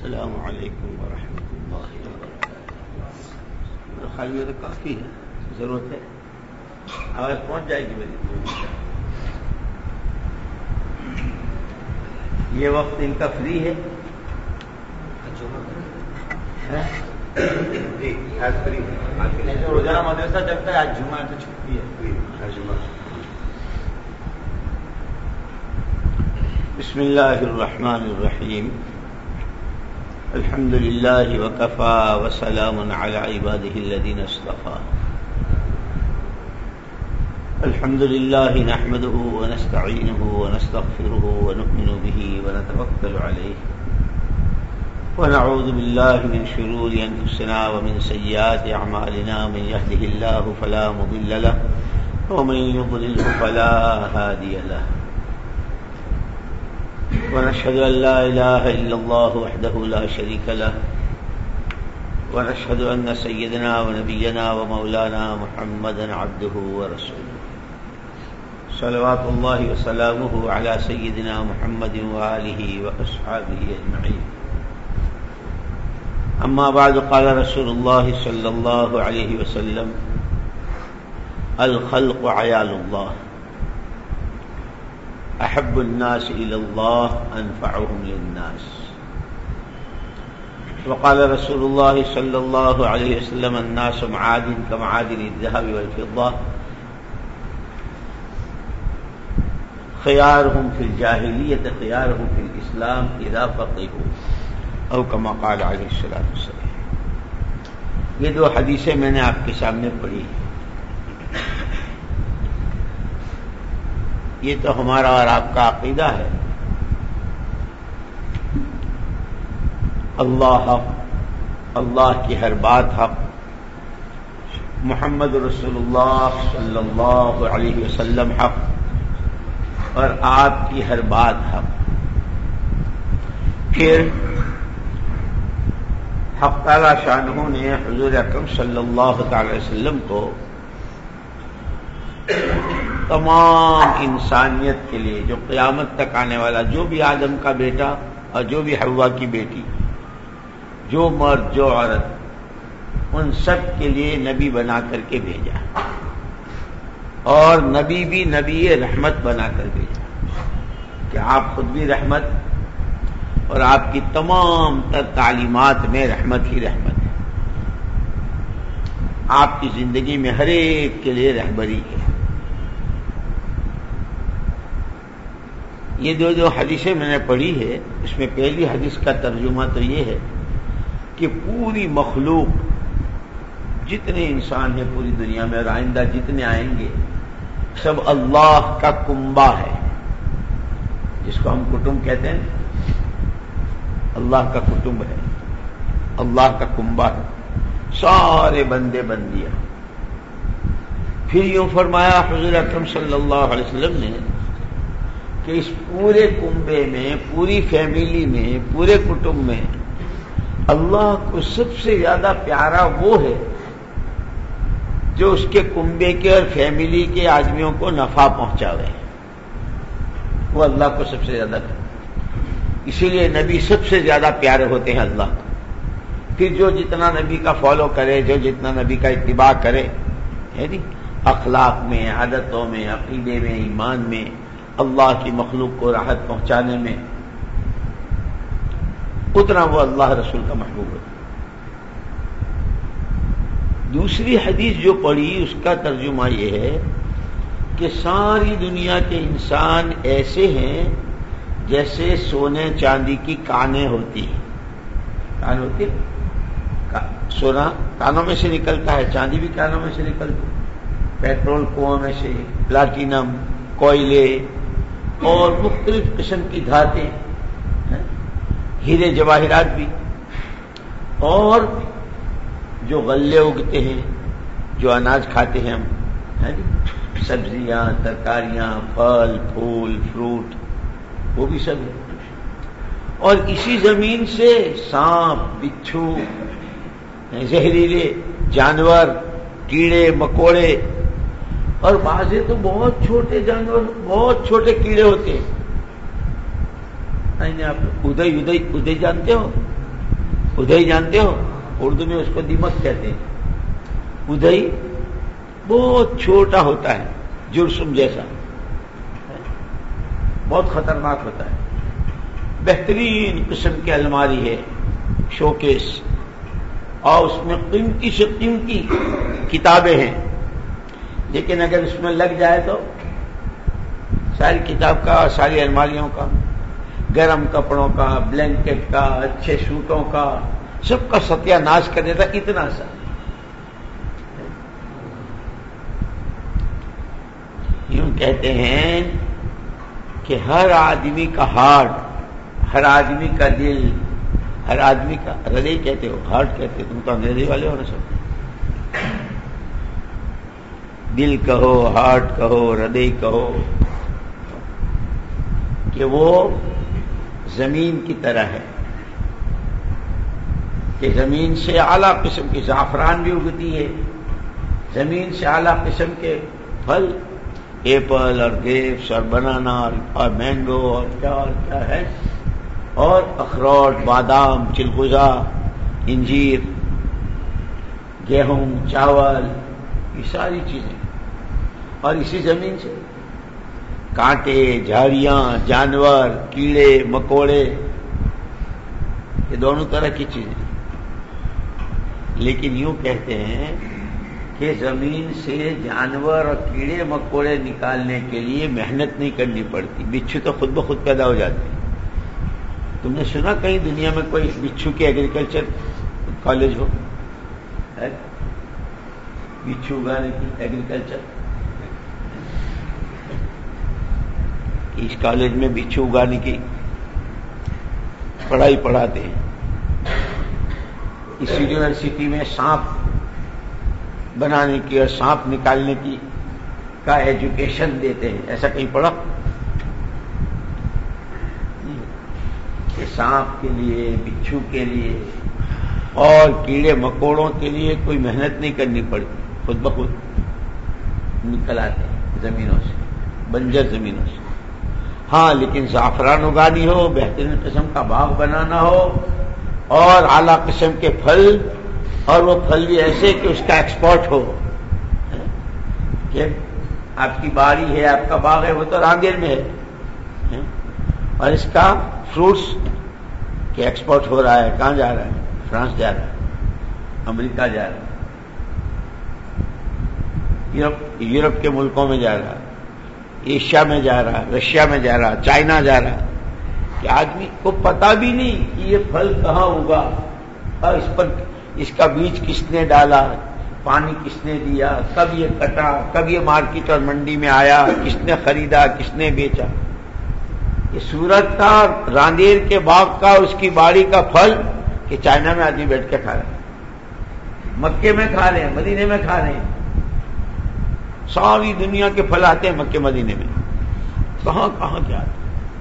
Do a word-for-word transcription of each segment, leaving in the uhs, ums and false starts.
السلام علیکم ورحمۃ اللہ وبرکاتہ. میرا خیال میں تو کافی ہے، ضرورت ہے آواز پہنچ جائے گی میری. یہ وقت ان کا فری ہے روزانہ مدرسہ چلتا ہے، آج جمعہ تو چھٹی ہے. بسم اللہ الرحمن الرحیم. الحمد للہ وکفى وسلام علی عباده الذین اصطفى. الحمد للہ نحمده ونستعینه ونستغفره ونؤمن به ونتوکل علیہ ونعوذ باللہ من شرور انفسنا ومن سیئات اعمالنا. من يهده الله فلا مضل له ومن يضلل فلا هادي له. ونشهد أن لا إله إلا الله وحده لا شريك له ونشهد أن سيدنا ونبينا ومولانا محمدا عبده ورسوله صلوات الله وسلامه على سيدنا محمد وآله وأصحابه أجمعين. أما بعد، قال رسول الله صلى الله عليه وسلم: الخلق عيال الله، احب الناس الى الله انفعهم للناس. وقال رسول الله صلى الله عليه وسلم: الناس معادن كمعادن الذهب والفضة، خيارهم في الجاهلية خيارهم في الإسلام إذا فقهوا، او كما قال عليه الصلاة والسلام. یہ دو حدیثیں میں نے آپ کے سامنے پڑھی. یہ تو ہمارا اور آپ کا عقیدہ ہے. اللہ حق، اللہ کی ہر بات حق، محمد رسول اللہ صلی اللہ علیہ وسلم حق، اور آپ کی ہر بات حق. پھر حق تعالی شانہ نے حضور اکرم صلی اللہ تعالی وسلم کو تمام انسانیت کے لیے، جو قیامت تک آنے والا، جو بھی آدم کا بیٹا اور جو بھی حوا کی بیٹی، جو مرد جو عورت، ان سب کے لیے نبی بنا کر کے بھیجا، اور نبی بھی نبی رحمت بنا کر بھیجا کہ آپ خود بھی رحمت، اور آپ کی تمام تر تعلیمات میں رحمت ہی رحمت ہے. آپ کی زندگی میں ہر ایک کے لیے رہبری ہے. یہ دو جو حدیثیں میں نے پڑھی ہے، اس میں پہلی حدیث کا ترجمہ تو یہ ہے کہ پوری مخلوق، جتنے انسان ہیں پوری دنیا میں اور آئندہ جتنے آئیں گے، سب اللہ کا کنبہ ہے، جس کو ہم کٹمب کہتے ہیں. اللہ کا کٹمب ہے، اللہ کا کنبہ ہے، سارے بندے بندیاں. پھر یوں فرمایا حضور اکرم صلی اللہ علیہ وسلم نے کہ اس پورے کنبے میں، پوری فیملی میں، پورے کٹمب میں اللہ کو سب سے زیادہ پیارا وہ ہے جو اس کے کنبے کے اور فیملی کے آدمیوں کو نفع پہنچاوے. وہ اللہ کو سب سے زیادہ پیارا. اسی لیے نبی سب سے زیادہ پیارے ہوتے ہیں اللہ کو. پھر جو جتنا نبی کا فالو کرے، جو جتنا نبی کا اتباع کرے، ہے جی، اخلاق میں، عادتوں میں، عقیدے میں، ایمان میں، اللہ کی مخلوق کو راحت پہنچانے میں، اتنا وہ اللہ رسول کا محبوب ہے. دوسری حدیث جو پڑھی اس کا ترجمہ یہ ہے کہ ساری دنیا کے انسان ایسے ہیں جیسے سونے چاندی کی کانیں ہوتی ہیں. کان ہوتی ہے، سونا کانوں میں سے نکلتا ہے، چاندی بھی کانوں میں سے نکلتی ہے، پیٹرول کنووں میں سے، پلاٹینم، کوئلے اور مختلف قسم کی دھاتیں، ہیرے جواہرات بھی، اور جو غلے اگتے ہیں، جو اناج کھاتے ہیں ہم، سبزیاں، ترکاریاں، پھل پھول، فروٹ، وہ بھی سب ہے. اور اسی زمین سے سانپ، بچھو، زہریلے جانور، کیڑے مکوڑے، اور بعضے تو بہت چھوٹے جانور، بہت چھوٹے کیڑے ہوتے ہیں. آپ ادے ادے ادے جانتے ہو؟ ادھئی جانتے ہو؟ اردو میں اس کو دیمک کہتے ہیں. ادھئی بہت چھوٹا ہوتا ہے، جرثوم جیسا، بہت خطرناک ہوتا ہے. بہترین قسم کی الماری ہے، شوکیس، اور اس میں قیمتی سے قیمتی کتابیں ہیں، لیکن اگر اس میں لگ جائے تو ساری کتاب کا، ساری الماریوں کا، گرم کپڑوں کا، بلینکٹ کا، اچھے سوٹوں کا، سب کا ستیہ ناش کر دیتا. اتنا سا یوں کہتے ہیں کہ ہر آدمی کا ہارٹ، ہر آدمی کا دل، ہر آدمی کا ہردے کہتے ہو، ہارٹ کہتے ہو، تم تو انگریزی والے ہو نا سب. دل کہو، ہارٹ کہو، ہردے کہو، کہ وہ زمین کی طرح ہے، کہ زمین سے اعلیٰ قسم کی زعفران بھی اگتی ہے، زمین سے اعلیٰ قسم کے پھل، ایپل اور گریپس اور بنانا اور مینگو اور کیا اور کیا ہے، اور اخروٹ، بادام، چلغوزہ، انجیر، گیہوں، چاول، یہ ساری چیزیں. اور اسی زمین سے کانٹے، جھاڑیاں، جانور، کیڑے مکوڑے، یہ دونوں طرح کی چیزیں. لیکن یوں کہتے ہیں کہ زمین سے جانور اور کیڑے مکوڑے نکالنے کے لیے محنت نہیں کرنی پڑتی، بچھو تو خود بخود پیدا ہو جاتے ہیں. تم نے سنا کہیں دنیا میں کوئی بچھو کی ایگریکلچر کالج ہو؟ بچھو اگانے کی ایگریکلچر؟ اس کالج میں بچھو اگانے کی پڑھائی پڑھاتے ہیں. اس یونیورسٹی میں سانپ بنانے کی اور سانپ نکالنے کی کا ایجوکیشن دیتے ہیں. ایسا کہیں پڑھا کہ سانپ کے لیے، بچھو کے لیے اور کیڑے مکوڑوں کے لیے کوئی محنت نہیں کرنی پڑتی، خود بخود نکل آتے ہیں زمینوں سے، بنجر زمینوں سے. ہاں لیکن زعفران اگانی ہو، بہترین قسم کا باغ بنانا ہو، اور اعلیٰ قسم کے پھل، اور وہ پھل بھی ایسے کہ اس کا ایکسپورٹ ہو، کہ آپ کی باری ہے، آپ کا باغ ہے، وہ تو رانگیر میں ہے، اور اس کا فروٹس کہ ایکسپورٹ ہو رہا ہے. کہاں جا رہا ہے؟ فرانس جا رہا ہے، امریکہ جا رہا ہے، یورپ یورپ کے ملکوں میں جا رہا ہے، ایشیا میں جا رہا ہے، رشیا میں جا رہا ہے، چائنا جا رہا ہے. کہ آدمی کو پتا بھی نہیں کہ یہ پھل کہاں ہوگا، اور اس پر اس کا بیج کس نے ڈالا، پانی کس نے دیا، کب یہ کٹا، کب یہ مارکیٹ اور منڈی میں آیا، کس نے خریدا، کس نے بیچا. یہ سورت کا، راندیر کے باغ کا، اس کی باڑی کا پھل کہ چائنا میں آدمی بیٹھ کے کھا رہے ہیں، مکے میں کھا رہے ہیں، مدینے میں کھا رہے ہیں. ساری دنیا کے پھل آتے ہیں مکے مدینے میں، کہاں کہاں کیا آتے.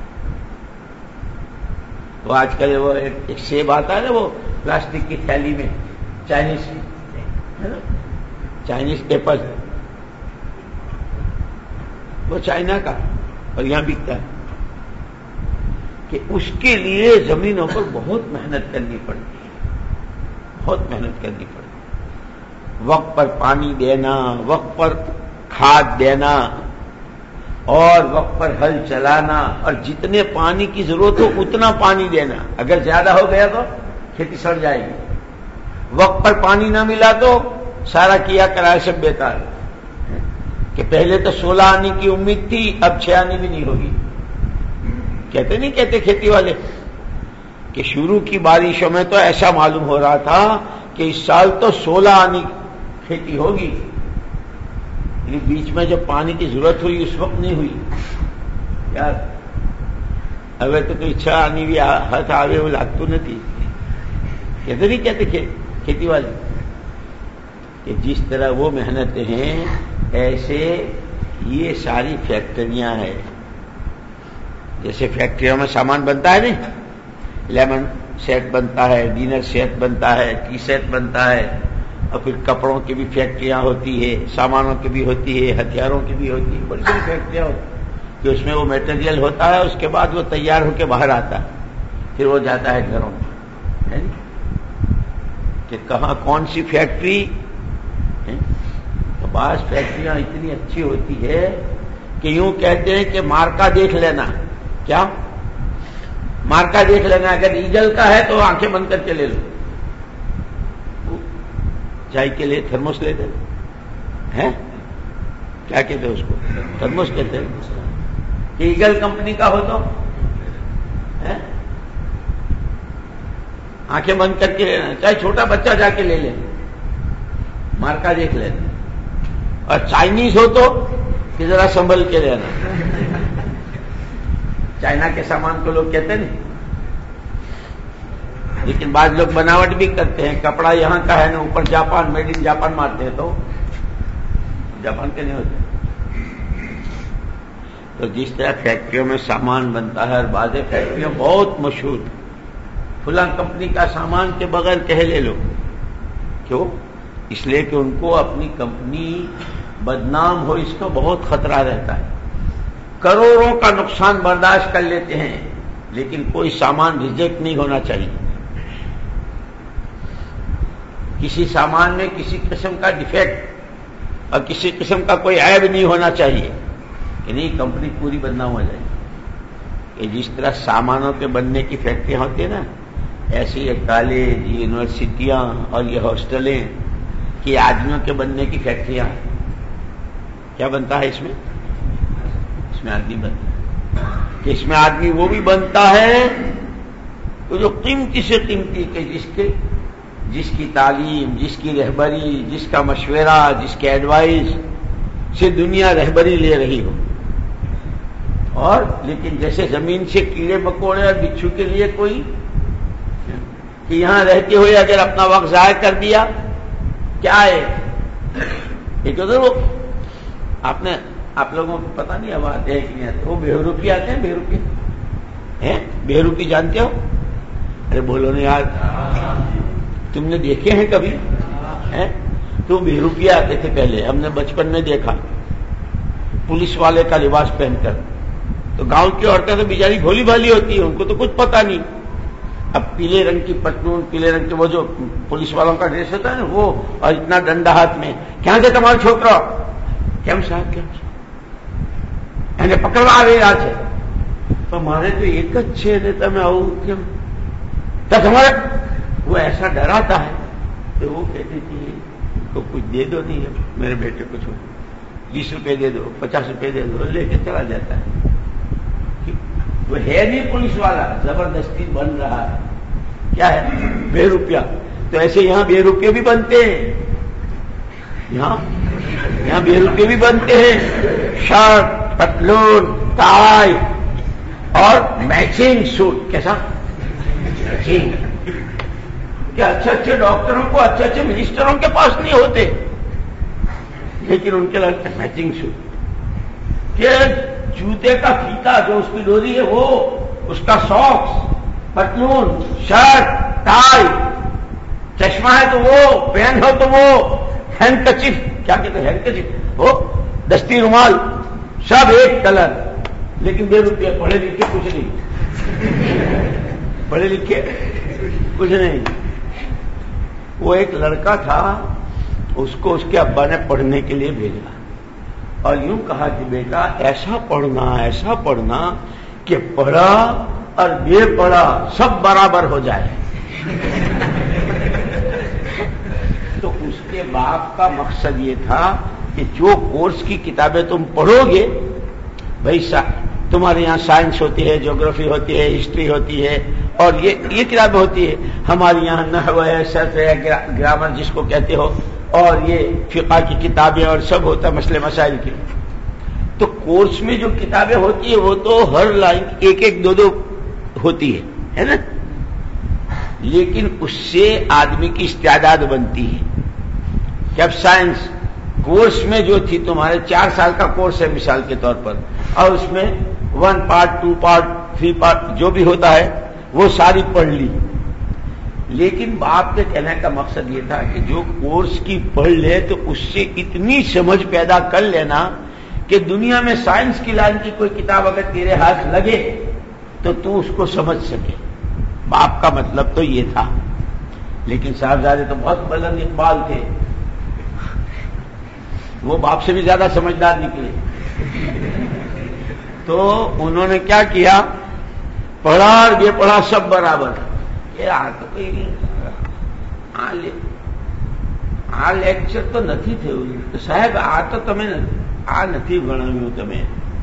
وہ آج کل وہ ایک سیب آتا ہے نا، وہ پلاسٹک کی تھیلی میں، چائنیز چائنیز ایپل، وہ چائنا کا اور یہاں بکتا ہے. کہ اس کے لیے زمینوں پر بہت محنت کرنی پڑتی ہے، بہت محنت کرنی پڑتی ہے. وقت پر پانی دینا، وقت پر کھاد دینا، اور وقت پر ہل چلانا، اور جتنے پانی کی ضرورت ہو اتنا پانی دینا. اگر زیادہ ہو گیا تو کھیتی سڑ جائے گی. وقت پر پانی نہ ملا تو سارا کیا کرائے سب بیکار. کہ پہلے تو سولہ آنے کی امید تھی، اب چھ آنے بھی نہیں ہوگی. کہتے نہیں کہتے کھیتی والے کہ شروع کی بارشوں میں تو ایسا معلوم ہو رہا تھا کہ اس سال تو سولہ آنے کھیتی ہوگی، بیچ میں جب پانی کی ضرورت ہوئی اس وقت نہیں ہوئی. یار اب تو کوئی اچھا آنی بھی ہاتھ آگے وہ لگتا نہیں. کہتے نہیں کہتے کھیتی والے کہ جس طرح وہ محنتیں ہیں ایسے یہ ساری فیکٹریاں ہیں. جیسے فیکٹریوں میں سامان بنتا ہے نا، لیمن سیٹ بنتا ہے، ڈنر سیٹ بنتا ہے، ٹی سیٹ بنتا ہے، اور پھر کپڑوں کی بھی فیکٹریاں ہوتی ہے، سامانوں کی بھی ہوتی ہے، ہتھیاروں کی بھی ہوتی ہے، بڑی بڑی فیکٹریاں ہوتی ہیں کہ اس میں وہ میٹیریل ہوتا ہے، اس کے بعد وہ تیار ہو کے باہر آتا ہے، پھر وہ جاتا ہے گھروں میں. کہ کہاں کون سی فیکٹری ہے؟ تو بعض فیکٹریاں اتنی اچھی ہوتی ہے کہ یوں کہتے ہیں کہ مارکا دیکھ لینا. کیا مارکا دیکھ لینا؟ اگر ایگل کا ہے تو آنکھیں بند کر کے لے لو. چائے کے لیے تھرموس لے دیں ہیں، کیا کہتے ہیں اس کو؟ تھرموس کہتے ہیں. کہ ایگل کمپنی کا ہو تو آنکھیں بند کر کے لینا، چاہے چھوٹا بچہ جا کے لے لے، مارکا دیکھ لینا. اور چائنیز ہو تو کہ ذرا سنبھل کے لینا. چائنا کے سامان کو لوگ کہتے نہیں، لیکن بعض لوگ بناوٹ بھی کرتے ہیں. کپڑا یہاں کا ہے نا، اوپر جاپان، میڈ ان جاپان مارتے ہیں تو جاپان کے نہیں ہوتے. تو جس طرح فیکٹریوں میں سامان بنتا ہے، اور بعض فیکٹریاں بہت مشہور، فلاں کمپنی کا سامان کے بغیر کہہ لے لو. کیوں؟ اس لیے کہ ان کو اپنی کمپنی بدنام ہو اس کا بہت خطرہ رہتا ہے. کروڑوں کا نقصان برداشت کر لیتے ہیں، لیکن کوئی سامان ریجیکٹ نہیں ہونا چاہیے. کسی سامان میں کسی قسم کا ڈیفیکٹ اور کسی قسم کا کوئی عیب نہیں ہونا چاہیے کہ نہیں کمپنی پوری بدنام ہو جائے. کہ جس طرح سامانوں کے بننے کی فیکٹریاں ہوتی ہیں نا، ایسی یہ کالج، یونیورسٹیاں اور یہ ہاسٹلیں کہ آدمیوں کے بننے کی فیکٹریاں. کیا بنتا ہے اس میں؟ اس میں آدمی بنتا ہے. کہ اس میں آدمی وہ بھی بنتا ہے تو جو قیمتی سے قیمتی، کہ جس کے جس کی تعلیم، جس کی رہبری، جس کا مشورہ، جس کے ایڈوائز سے دنیا رہبری لے رہی ہو. اور لیکن جیسے زمین سے کیڑے مکوڑے اور بچھو کے لیے کوئی کہ یہاں رہتے ہوئے اگر اپنا وقت ضائع کر دیا کیا ہے ایک ادھر وہ آپ نے آپ لوگوں کو پتہ نہیں اب آتے ہیں کہ نہیں آتے، وہ بہروپی آتے ہیں. بہروپی ہیں؟ بہروپی جانتے ہو؟ ارے بولو نہیں یار، تم نے دیکھے ہیں کبھی؟ تو بہروپی آتے تھے پہلے، ہم نے بچپن میں دیکھا پولیس والے کا لباس پہن کر. تو گاؤں کی عورتیں تو بیچاری بھولی بھالی ہوتی ہیں، ان کو تو کچھ پتا نہیں. اب پیلے رنگ کی پتلون، پیلے رنگ کے وہ جو پولیس والوں کا ڈریس ہوتا ہے نا وہ، اور اتنا ڈنڈا ہاتھ میں. کیا سے تمہارا چھوکرا؟ کیم صاحب کیم صاحب پکڑوا رہے آج ہے تو ہمارے تو ایک اچھے دیتا میں آؤں کیم تب ہمارا وہ ایسا ڈراتا ہے. تو وہ کہتی تھی تو کچھ دے دو، نہیں ہے میرے بیٹے کو چھوڑ، بیس روپے دے دو، پچاس روپے دے دو، لے کے چلا جاتا ہے. وہ ہے نہیں پولیس والا، زبردستی بن رہا ہے. کیا ہے؟ بے روپیہ. تو ایسے یہاں بے روپیے بھی بنتے ہیں، یہاں یہاں بے روپیے بھی بنتے ہیں. شرٹ، پتلون، ٹائی اور میچنگ سوٹ. کیسا میچنگ؟ کیا اچھے اچھے ڈاکٹروں کو، اچھے اچھے منسٹروں کے پاس نہیں ہوتے، لیکن ان کے لگتا ہے میچنگ شوز. کہ جوتے کا فیتا جو اس کی ڈوری ہے وہ، اس کا ساکس، پتلون، شرٹ، ٹائی، چشمہ ہے تو وہ، پین ہو تو وہ، ہینڈ کرچیف، کیا کہتے ہیں ہینڈ کرچیف، وہ دستی رومال، سب ایک کلر. لیکن بے روپیہ، پڑھے لکھے کچھ نہیں، پڑھے لکھے کچھ نہیں. وہ ایک لڑکا تھا، اس کو اس کے ابا نے پڑھنے کے لیے بھیجا اور یوں کہا کہ بیٹا ایسا پڑھنا ایسا پڑھنا کہ پڑھا اور بے پڑھا سب برابر ہو جائے. تو اس کے باپ کا مقصد یہ تھا کہ جو کورس کی کتابیں تم پڑھو گے، بھائی تمہارے یہاں سائنس ہوتی ہے، جیوگرافی ہوتی ہے، ہسٹری ہوتی ہے، اور یہ یہ کتابیں ہوتی ہے. ہمارے یہاں نحو ہے، صرف ہے، گرامر جس کو کہتے ہو، اور یہ فقہ کی کتابیں اور سب ہوتا ہے مسئلے مسائل کی. تو کورس میں جو کتابیں ہوتی ہیں وہ تو ہر لائن ایک ایک دو دو ہوتی ہے ہے نا، لیکن اس سے آدمی کی استعداد بنتی ہے. کہ اب سائنس کورس میں جو تھی تمہارے چار سال کا کورس ہے مثال کے طور پر، اور اس میں one part, two part, three part جو بھی ہوتا ہے وہ ساری پڑھ لی. لیکن باپ کے کہنے کا مقصد یہ تھا کہ جو کورس کی پڑھ لے تو اس سے اتنی سمجھ پیدا کر لینا کہ دنیا میں سائنس کی لائن کی کوئی کتاب اگر تیرے ہاتھ لگے تو تو اس کو سمجھ سکے. باپ کا مطلب تو یہ تھا. لیکن صاحبزادے تو بہت بلند اقبال تھے، وہ باپ سے بھی زیادہ سمجھدار نکلے. تو انہوں نے کیا کیا، پڑھا اور بے پڑھا سب برابر. یہ آ تو کوئی نہیں، આ લેક્ચર તો નથી થયું સાહેબ, આ તો તમે આ નથી ભણાવ્યું તમે.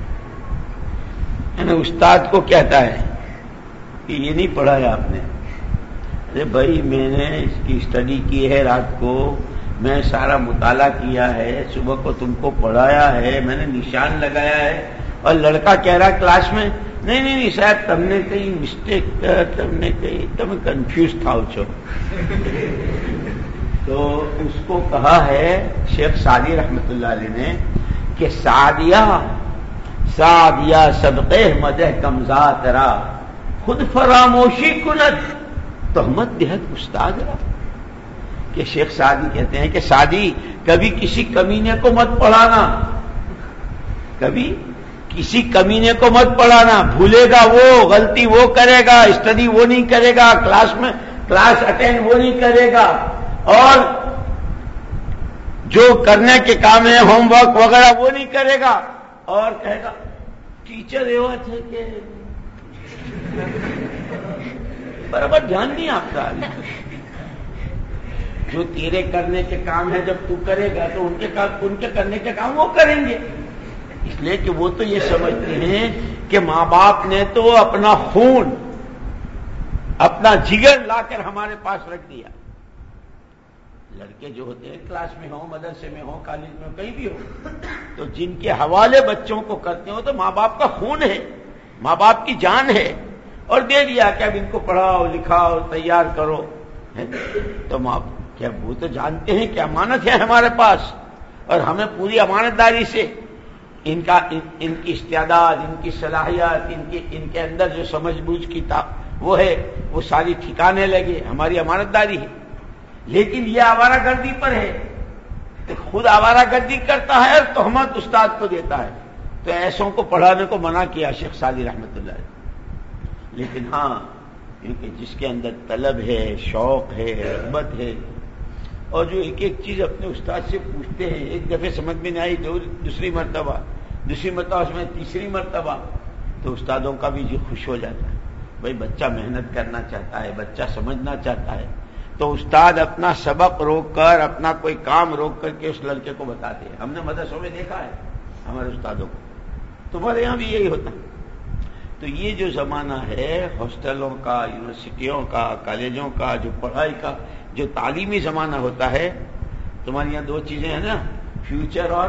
અને ઉસ્તાદ को कहता है कि ये नहीं पढ़ाया आपने. अरे भाई मैंने इसकी स्टडी की है, रात को मैं सारा मुताला किया है, सुबह को तुमको पढ़ाया है, मैंने निशान लगाया है. और लड़का कह रहा क्लास में, नहीं नहीं नहीं साहब तुमने कहीं मिस्टेक, तुमने कहीं तुम कंफ्यूज था छो. तो उसको कहा है शेख सादी रहमतुल्लाह अलैह ने कि सादिया सादिया सबके मदह कमजा तेरा खुद फरामोशी कुनत तहमत देहत उस्ताद रा. कि शेख सादी कहते हैं कि सादी कभी किसी कमीने को मत पढ़ाना, कभी किसी कमीने को मत पढ़ाना. भूलेगा वो, गलती वो करेगा, स्टडी वो नहीं करेगा, क्लास में क्लास अटेंड वो नहीं करेगा, और जो करने के काम है होमवर्क वगैरह वो नहीं करेगा, और कहेगा टीचर एवं थे कि बराबर ध्यान नहीं आपका. जो तेरे करने के काम है जब तू करेगा तो उनके काम, उनके करने के काम वो करेंगे. इसलिए कि वो तो ये समझते हैं कि माँ बाप ने तो अपना खून, अपना जिगर लाकर हमारे पास रख दिया. लड़के जो होते हैं क्लास में हो, मदरसे में हो, कॉलेज में हो, कहीं भी हो, तो जिनके हवाले बच्चों को करते हो तो माँ बाप का खून है, माँ बाप की जान है, और दे दिया कि अब इनको पढ़ाओ लिखाओ तैयार करो. है? तो माँ क्या वो तो जानते हैं कि अमानत है हमारे पास, और हमें पूरी अमानतदारी से इनका इन, इनकी इस्तेदाद, इनकी सलाहियत, इनके इनके अंदर जो समझ बूझ की ता वो है वो सारी ठिकाने लगे, हमारी अमानतदारी है. लेकिन ये आवारागर्दी पर है, तो खुद आवारागर्दी करता है और तोहमत उस्ताद को देता है. तो ऐसों को पढ़ाने को मना किया शेख सादी रहमतुल्लाह. लेकिन हाँ, क्योंकि जिसके अंदर तलब है, शौक है, रग़बत है, और जो एक एक चीज अपने उस्ताद से पूछते हैं, एक दफे समझ में नहीं आई, दो दूसरी मरतबा, दूसरी मरतबा उसमें तीसरी मरतबा, तो उस्तादों का भी जी खुश हो जाता है. भाई बच्चा मेहनत करना चाहता है, बच्चा समझना चाहता है, तो उस्ताद अपना सबक रोक कर, अपना कोई काम रोक करके उस लड़के को बताते हैं. हमने मदरसों में देखा है हमारे उस्तादों को, तुम्हारे यहां भी यही होता है. तो ये जो जमाना है हॉस्टलों का, यूनिवर्सिटियों का, कॉलेजों का, जो पढ़ाई का, जो तालीमी जमाना होता है, तुम्हारे यहां दो चीजें हैं ना, फ्यूचर और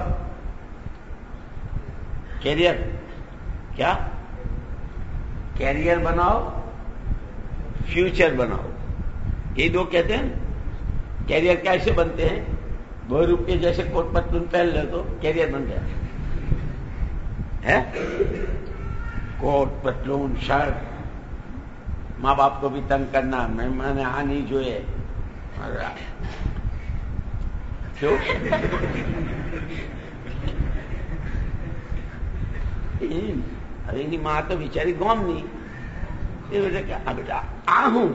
कैरियर. क्या कैरियर बनाओ, फ्यूचर बनाओ, ये दो कहते हैं. कैरियर कैसे बनते हैं, दो रुपये जैसे कोट पतलून पहन ले तो कैरियर बन गया है. कोट पतलून शर्ट, माँ बाप को भी तंग करना, मैं मैंने आ नहीं जो है क्यों अरे नहीं, माँ तो बेचारी गौम नहीं, ये बेटा क्या बेटा आ हूं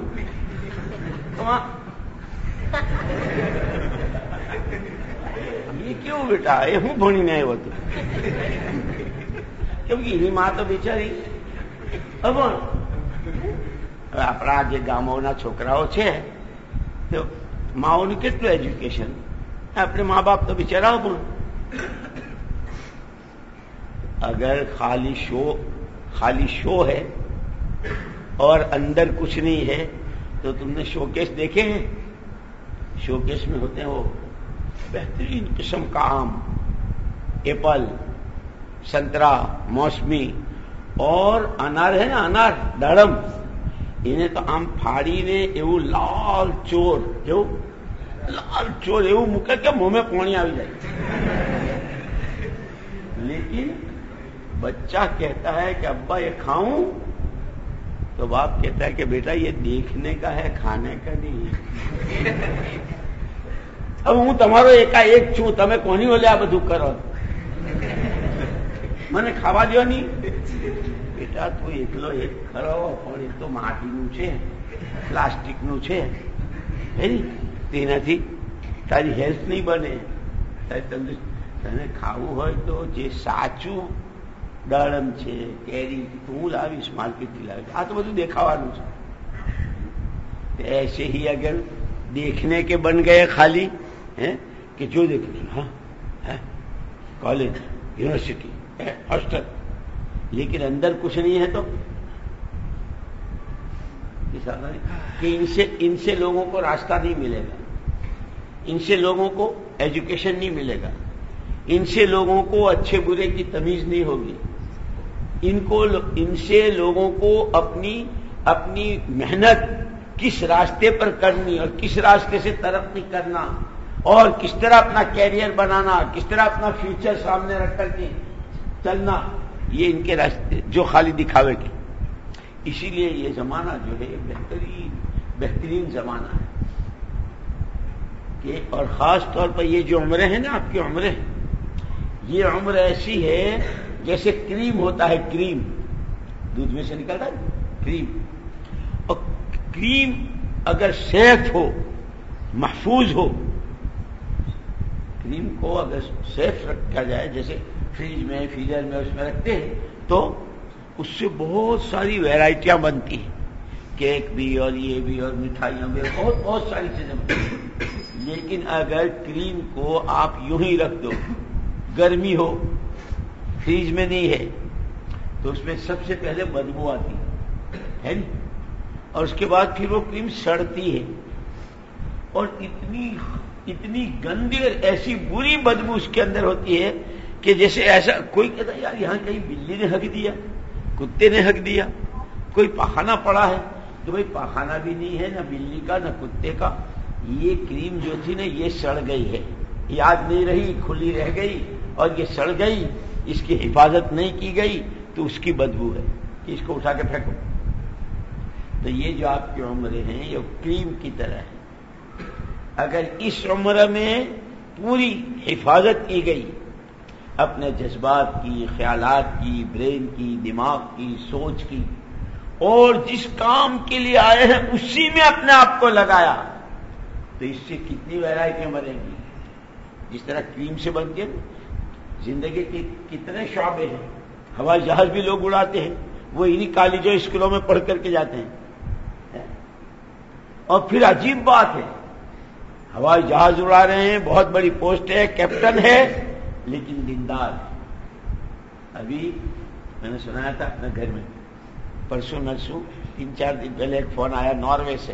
ये क्यों बेटा ये हूं भणी नहीं वो तो, क्योंकि એની માં તો બિચારી અભણ. આપણા જે ગામોના છોકરાઓ છે તો માઓનું કેટલું એજ્યુકેશન, अपने माँ बाप तो बेचारा अभण. अगर खाली शो खाली शो है और अंदर कुछ नहीं है, तो तुमने शोकेस देखे हैं? शोकेस में होते हैं वो बेहतरीन किस्म का आम, एप्पल, संतरा, मौसमी और अनार है ना, अनार दाड़म, इन्हें तो आम फाड़ी ने एवं लाल चोर, केवं लाल चोर एवं मूके के मुंह में पानी आ जाए. लेकिन बच्चा कहता है कि अब्बा ये खाऊं, तो बाप कहता है कि बेटा ये देखने का है, खाने का नहीं है. अब हूं तमारो एकाएक छू, तमे कोनी ओले आ बधु करो, મને ખાવા દો નહીં. બેટા તું એકલો એક ખરો, પણ એ તો માટીનું છે, પ્લાસ્ટિકનું છે, ہے તેનાથી તારી હેલ્થ નહીં બને, તારી તંદુરસ્ત. તને ખાવું હોય તો જે સાચું દાડમ છે, કેરી તો હું લાવીશ, માર્કેટથી લાવીશ. આ તો બધું દેખાવાનું છે. ऐसे ही अगर देखने के बन गए खाली हैं कि जो देखे हाँ है कॉलेज, यूनिवर्सिटी, हॉस्टल, लेकिन अंदर कुछ नहीं है तो कि इनसे इनसे लोगों को रास्ता नहीं मिलेगा, इनसे लोगों को एजुकेशन नहीं मिलेगा, इनसे लोगों को अच्छे बुरे की तमीज नहीं होगी, इनको इनसे लोगों को अपनी अपनी मेहनत किस रास्ते पर करनी और किस रास्ते से तरक्की करना और किस तरह अपना कैरियर बनाना, किस तरह अपना फ्यूचर सामने रख करके चलना, ये इनके रास्ते जो खाली दिखावे के. इसीलिए ये जमाना जो है बेहतरीन बेहतरीन जमाना है कि, और खास तौर पर ये जो उम्रें हैं ना, आपकी उम्रें, ये उम्र ऐसी है जैसे क्रीम होता है, क्रीम दूध में से निकलता है क्रीम, और क्रीम अगर सेफ हो, महफूज हो, क्रीम को अगर सेफ रखा जाए, जैसे फ्रिज में, फ्रीजर में उसमें रखते हैं, तो उससे बहुत सारी वैरायटियां बनती हैं, केक भी और ये भी और मिठाइयां भी, बहुत बहुत सारी चीजें बनती हैं. लेकिन अगर क्रीम को आप यूं ही रख दो, गर्मी हो, फ्रीज में नहीं है, तो उसमें सबसे पहले बदबू आती है नहीं, और उसके बाद फिर वो क्रीम सड़ती है, और इतनी इतनी गंदी और ऐसी बुरी बदबू उसके अंदर होती है कि जैसे ऐसा कोई कहता है यार यहां कहीं बिल्ली ने हक दिया, कुत्ते ने हक दिया, कोई पाखाना पड़ा है, तो भाई पाखाना भी नहीं है, ना बिल्ली का ना कुत्ते का, ये क्रीम जो थी ना ये सड़ गई है, याद नहीं रही, खुली रह गई और ये सड़ गई, इसकी हिफाजत नहीं की गई, तो उसकी बदबू है कि इसको उठा के फेंको. तो ये जो आपकी उम्र हैं ये क्रीम की तरह है. अगर इस उम्र में पूरी हिफाजत की गई अपने जज्बात की, ख्यालात की, ब्रेन की, दिमाग की, सोच की, और जिस काम के लिए आए हैं उसी में अपने आप को लगाया, तो इससे कितनी वैरायटियां बनेंगी. जिस तरह क्रीम से बनती है जिंदगी के कितने शौबे हैं. हवाई जहाज भी लोग उड़ाते हैं, वो इन्हीं कॉलेजों स्कूलों में पढ़ करके जाते हैं. और फिर अजीब बात है, हवाई जहाज उड़ा रहे हैं, बहुत बड़ी पोस्ट है, कैप्टन है, लेकिन दीनदार. अभी मैंने सुनाया था अपने घर में, परसों नरसों तीन चार दिन पहले एक फोन आया नॉर्वे से,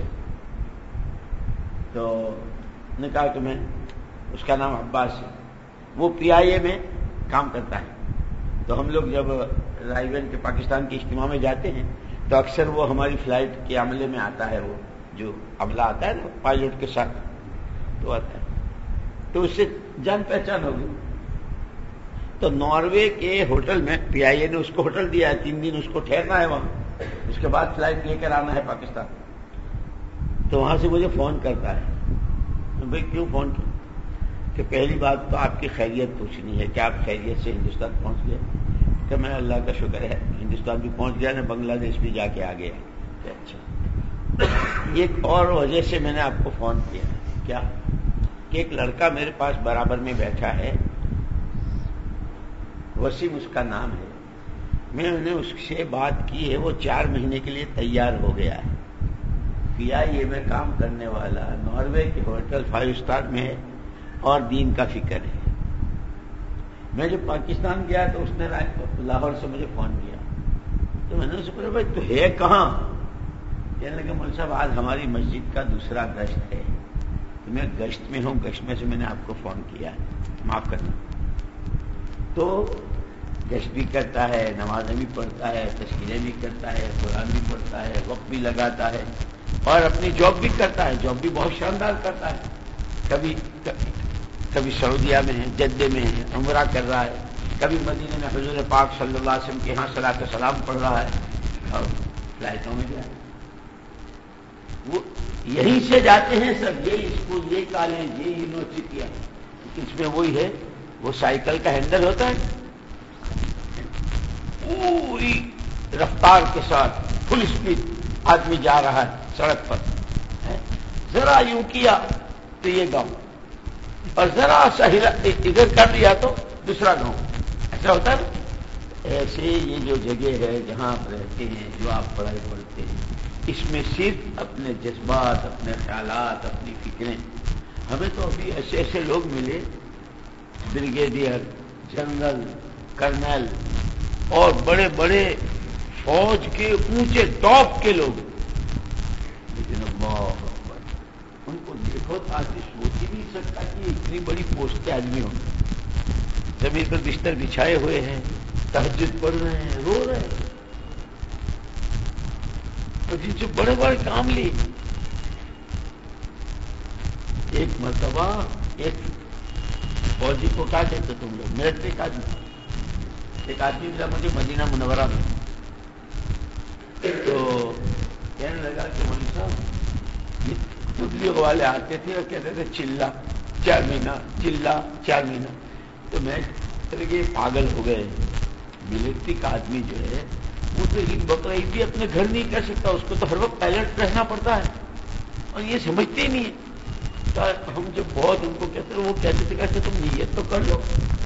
तो ने कहा कि मैं, उसका नाम अब्बास है, वो पीआईए में काम करता है. तो हम लोग जब रायगंज के पाकिस्तान के इज्तिमा में जाते हैं तो अक्सर वो हमारी फ्लाइट के अमले में आता है, वो जो अमला आता है ना पायलट के साथ, तो आता है, तो उससे जान पहचान होगी. तो नॉर्वे के होटल में पीआईए ने उसको होटल दिया है, तीन दिन उसको ठहरना है वहां, उसके बाद फ्लाइट लेकर आना है पाकिस्तान. तो वहां से मुझे फोन करता है, भाई क्यों फोन किया, कि पहली बात तो आपकी खैरियत पूछनी है कि आप खैरियत से हिंदुस्तान पहुंच गए. कि मैं अल्लाह का शुक्र है हिंदुस्तान भी पहुंच गया ना, बांग्लादेश भी जाके आ गया. अच्छा, एक और वजह से मैंने आपको फोन किया. क्या कि एक लड़का मेरे पास बराबर में बैठा है, वसीम उसका नाम है, मैंने उससे बात की है, वो चार महीने के लिए तैयार हो गया है, पीआईए में काम करने वाला, नॉर्वे के होटल फाइव स्टार में है और दीन का फिक्र है. मैं जब पाकिस्तान गया तो उसने लाहौर से मुझे फोन किया, तो मैंने उससे पूछा भाई तू है कहां. कहने लगे मौलवी साहब आज हमारी मस्जिद का दूसरा गश्त है, तो मैं गश्त में हूं, गश्त में से मैंने आपको फोन किया है, माफ करना. तो गश्त भी करता है, नमाजें भी पढ़ता है, तस्कीरें भी करता है, कुरान भी पढ़ता है, वक्त भी लगाता है, और अपनी जॉब भी करता है, जॉब भी बहुत शानदार करता है. कभी कभी सऊदीया में है, जद्दे में है, उमरा कर रहा है, कभी मदीने में हुजूर पाक सल्लल्लाहु अलैहि वसल्लम के यहाँ सलात व सलाम पढ़ रहा है, और फ्लाइटों में गया. वो यहीं से जाते हैं सब, ये स्कूल, ये कॉलेज, ये यूनिवर्सिटियां, इसमें वही है, वो साइकिल का हैंडल होता है, पूरी रफ्तार के साथ फुल स्पीड आदमी जा रहा है सड़क पर, ذرا یوں کیا تو یہ گاؤں، اور ذرا سا ادھر کر لیا تو دوسرا گاؤں. ایسا ہوتا ہے نا. ایسے یہ جو جگہ ہے جہاں آپ رہتے ہیں، جو آپ پڑھائی پڑھتے ہیں، اس میں صرف اپنے جذبات، اپنے خیالات، اپنی فکریں. ہمیں تو ابھی ایسے ایسے لوگ ملے، بریگیڈیئر، جنرل، کرنل اور بڑے بڑے فوج کے اونچے ٹاپ کے لوگ، لیکن اللہ اکبر، ان کو دیکھو تو آدمی سوچ ہی نہیں سکتا کہ اتنی بڑی پوسٹ کے آدمی ہوں. زمین پر بستر بچھائے ہوئے ہیں، تہجد پڑھ رہے ہیں، رو رہے ہیں، اور جن سے بڑے بڑے کام لیے. ایک مرتبہ ایک فوجی کو کیا کہتے تم لوگ، ملٹری کا آدمی، ایک آدمی ملا مجھے مدینہ منورہ میں، تو کہنے لگا کہ مولوی صاحب یہ تبلیغ والے آتے تھے اور کہتے تھے چلا چار مہینہ، چلا چار مہینہ. تو میں کہ پاگل ہو گئے. ملٹری کا آدمی جو ہے وہ تو عید بقرہ عید بھی اپنے گھر نہیں کر سکتا، اس کو تو ہر وقت الرٹ رہنا پڑتا ہے، اور یہ سمجھتے ہی نہیں ہے. ہم جب بہت ان کو کہتے ہیں، وہ کہتے تھے کہتے تم نیت تو کر لو.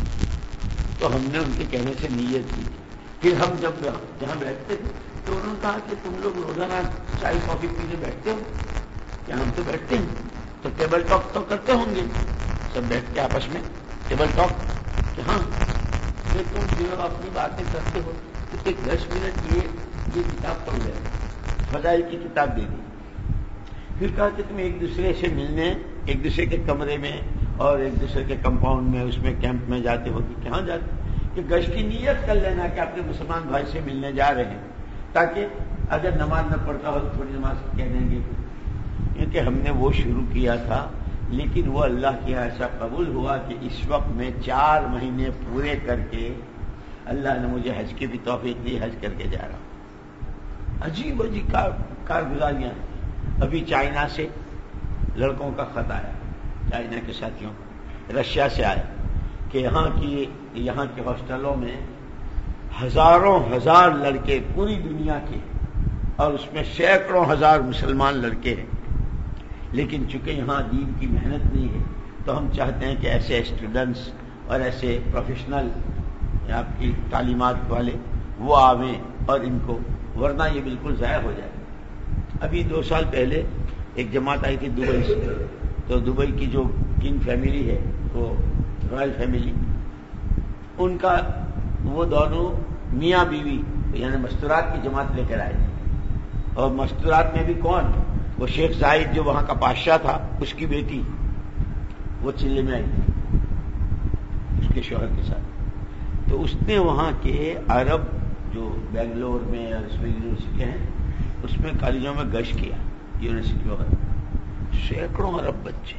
تو ہم نے ان کے کہنے سے نیت کی. پھر ہم جب جہاں بیٹھتے تھے تو انہوں نے کہا کہ تم لوگ روزانہ چائے کافی پینے بیٹھتے ہو کیا؟ ہم تو بیٹھتے ہیں. تو ٹیبل ٹاک تو کرتے ہوں گے سب بیٹھ کے آپس میں، ٹیبل ٹاک کہ ہاں پھر تم جو اپنی باتیں کرتے ہو تو ایک دس منٹ یہ یہ کتاب پڑھ گئے، فضائل کی کتاب دے دی. پھر کہا کہ تم ایک دوسرے سے ملنے، ایک دوسرے کے کمرے میں اور ایک دوسرے کے کمپاؤنڈ میں، اس میں کیمپ میں جاتے ہو کہ کہاں جاتے، کہ گشت کی نیت کر لینا کہ اپنے مسلمان بھائی سے ملنے جا رہے ہیں، تاکہ اگر نماز نہ پڑھتا ہو تو تھوڑی نماز کہہ دیں گے. کیونکہ ہم نے وہ شروع کیا تھا، لیکن وہ اللہ کے یہاں ایسا قبول ہوا کہ اس وقت میں چار مہینے پورے کر کے اللہ نے مجھے حج کی بھی توفیق دی، حج کر کے جا رہا ہوں. عجیب عجیب کار کارگزاریاں. ابھی چائنا سے لڑکوں کا خط آیا، چائنا کے ساتھیوں کا، رشیا سے آیا کہ یہاں کی یہاں کے ہاسٹلوں میں ہزاروں ہزار لڑکے پوری دنیا کے، اور اس میں سینکڑوں ہزار مسلمان لڑکے ہیں، لیکن چونکہ یہاں دین کی محنت نہیں ہے تو ہم چاہتے ہیں کہ ایسے اسٹوڈنٹس اور ایسے پروفیشنل آپ کی تعلیمات والے وہ آویں اور ان کو، ورنہ یہ بالکل ضائع ہو جائے. ابھی دو سال پہلے ایک جماعت آئی تھی دبئی سے، تو دبئی کی جو کنگ فیملی ہے، وہ رائل فیملی، ان کا وہ دونوں میاں بیوی یعنی مستورات کی جماعت لے کر آئے تھے. اور مستورات میں بھی کون؟ وہ شیخ زائد جو وہاں کا بادشاہ تھا، اس کی بیٹی، وہ چلے میں آئی تھی اس کے شوہر کے ساتھ. تو اس نے وہاں کے عرب جو بنگلور میں اور اس میں یونیورسٹی ہیں، اس میں کالجوں میں گشت کیا، یونیورسٹی وغیرہ، سینکڑوں عرب بچے.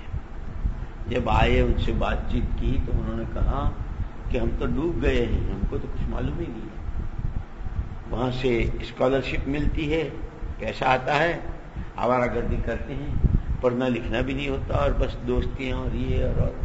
جب آئے ان سے بات چیت کی تو انہوں نے کہا کہ ہم تو ڈوب گئے ہیں، ہم کو تو کچھ معلوم ہی نہیں ہے. وہاں سے اسکالرشپ ملتی ہے، پیسہ آتا ہے، آوارہ گردی کرتے ہیں، پڑھنا لکھنا بھی نہیں ہوتا، اور بس دوستیاں اور یہ اور, اور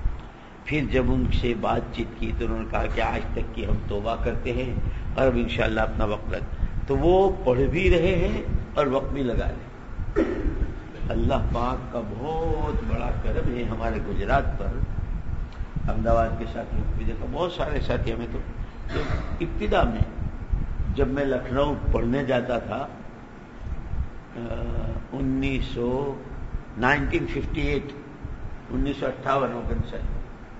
پھر جب ان سے بات چیت کی تو انہوں نے کہا کہ آج تک کی ہم توبہ کرتے ہیں اور اب انشاءاللہ اپنا وقت لگ. تو وہ پڑھ بھی رہے ہیں اور وقت بھی لگا رہے. اللہ پاک کا بہت بڑا کرم ہے ہمارے گجرات پر. احمد آباد کے ساتھیوں کو بھی دیکھا، بہت سارے ساتھی ہمیں تو جو ابتدا میں جب میں لکھنؤ پڑھنے جاتا تھا انیس سو نائنٹین ففٹی ایٹ انیس سو اٹھاون اوگن سے،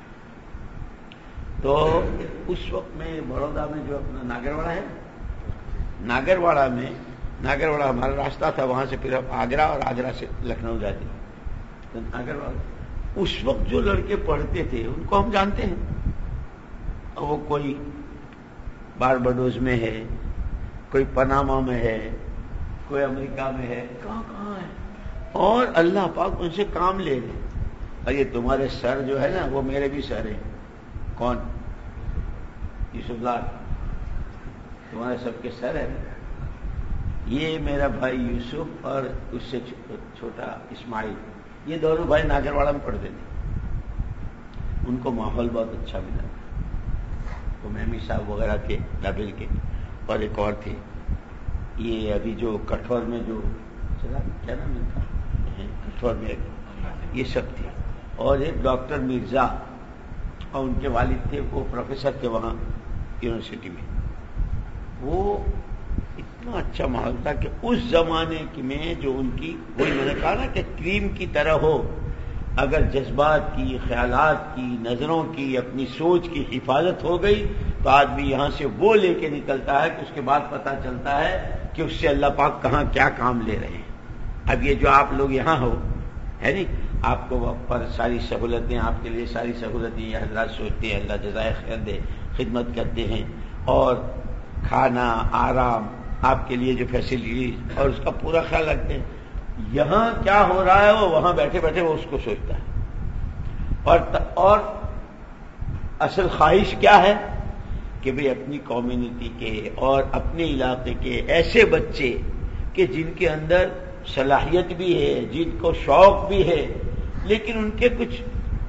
تو اس وقت میں بڑودا میں جو اپنا ناگرواڑا ہے، ناگرواڑا میں ناگرواڑا ہمارا راستہ تھا، وہاں سے پھر ہم آگرہ اور آگرہ سے لکھنؤ جاتے ہیں. تو ناگرواڑا اس وقت جو لڑکے پڑھتے تھے ان کو ہم جانتے ہیں، اور وہ کوئی بارباڈوز میں ہے، کوئی پاناما میں ہے، کوئی امریکہ میں ہے، کہاں کہاں ہے، اور اللہ پاک ان سے کام لے لے. اور یہ تمہارے سر جو ہے نا وہ میرے بھی سر ہیں. کون؟ یوسف لال تمہارے سب کے سر ہے. یہ میرا بھائی یوسف اور اس سے چھوٹا اسماعیل، یہ دونوں بھائی ناگرواڑا میں پڑھتے تھے. ان کو ماحول بہت اچھا ملا. وہ میمی صاحب وغیرہ کے ڈابل کے، اور ایک اور تھے. یہ ابھی جو کٹھور میں جو چلا کیا نام ہے کٹھور میں یہ سب تھے، اور ایک ڈاکٹر مرزا، اور ان کے والد تھے وہ پروفیسر تھے وہاں یونیورسٹی میں. وہ اتنا اچھا ماحول تھا کہ اس زمانے میں جو ان کی، وہی میں نے کہا نا کہ کریم کی طرح ہو، اگر جذبات کی، خیالات کی، نظروں کی، اپنی سوچ کی حفاظت ہو گئی تو آدمی یہاں سے وہ لے کے نکلتا ہے کہ اس کے بعد پتہ چلتا ہے کہ اس سے اللہ پاک کہاں کیا کام لے رہے ہیں. اب یہ جو آپ لوگ یہاں ہو ہے نہیں، آپ کو وقت پر ساری سہولتیں، آپ کے لیے ساری سہولتیں یہ حضرات سوچتے ہیں اللہ جزائے خیر دے، خدمت کرتے ہیں، اور کھانا، آرام، آپ کے لیے جو فیسلٹیز اور اس کا پورا خیال رکھتے ہیں. یہاں کیا ہو رہا ہے وہ وہاں بیٹھے بیٹھے وہ اس کو سوچتا ہے. اور اور اصل خواہش کیا ہے کہ بھئی اپنی کمیونٹی کے اور اپنے علاقے کے ایسے بچے کہ جن کے اندر صلاحیت بھی ہے، جن کو شوق بھی ہے، لیکن ان کے کچھ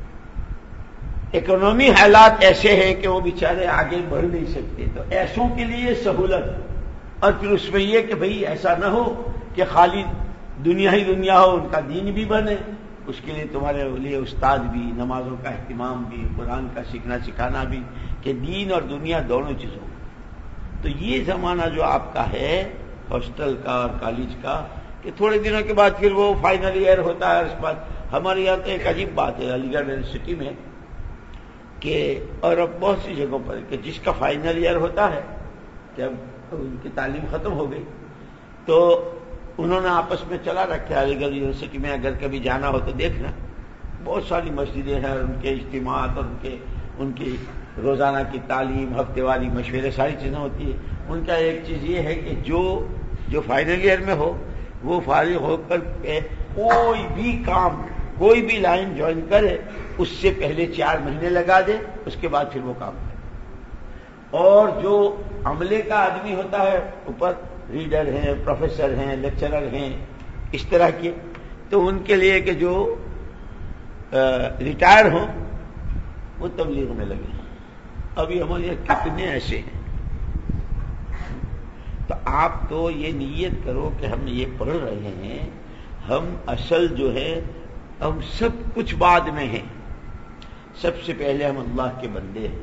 اکنومی حالات ایسے ہیں کہ وہ بیچارے آگے بڑھ نہیں سکتے، تو ایسوں کے لیے سہولت. اور پھر اس میں یہ کہ بھئی ایسا نہ ہو کہ خالی دنیا ہی دنیا ہو، ان کا دین بھی بنے. اس کے لیے تمہارے لیے استاد بھی، نمازوں کا اہتمام بھی، قرآن کا سیکھنا سکھانا بھی، کہ دین اور دنیا دونوں چیزوں. تو یہ زمانہ جو آپ کا ہے ہاسٹل کا اور کالج کا، کہ تھوڑے دنوں کے بعد پھر وہ فائنل ایئر ہوتا ہے. اس بعد ہمارے یہاں تو ایک عجیب بات ہے علی گڑھ یونیورسٹی میں کہ، اور اب بہت سی جگہوں پر، کہ جس کا فائنل ایئر ہوتا ہے، جب ان کی تعلیم ختم ہو گئی تو انہوں نے آپس میں چلا رکھا علی گڑھ یونیورسٹی میں، اگر کبھی جانا ہو تو دیکھنا، بہت ساری مسجدیں ہیں، ان کے اجتماعات اور ان کے ان کی روزانہ کی تعلیم، ہفتے والی مشورے، ساری چیزیں ہوتی ہیں. ان کا ایک چیز یہ ہے کہ جو جو فائنل ایئر میں ہو وہ فارغ ہو کر کوئی بھی کام، کوئی بھی لائن جوائن کرے، اس سے پہلے چار مہینے لگا دے، اس کے بعد پھر وہ کام کرے. اور جو عملے کا آدمی ہوتا ہے اوپر، ریڈر ہیں، پروفیسر ہیں، لیکچرر ہیں، اس طرح کے، تو ان کے لیے کہ جو ریٹائر ہوں وہ تبلیغ میں لگے. ابھی ہمارے یہاں کتنے ایسے ہیں. تو آپ تو یہ نیت کرو کہ ہم یہ پڑھ رہے ہیں، ہم اصل جو ہے ہم سب کچھ بعد میں ہیں. سب سے پہلے ہم اللہ کے بندے ہیں،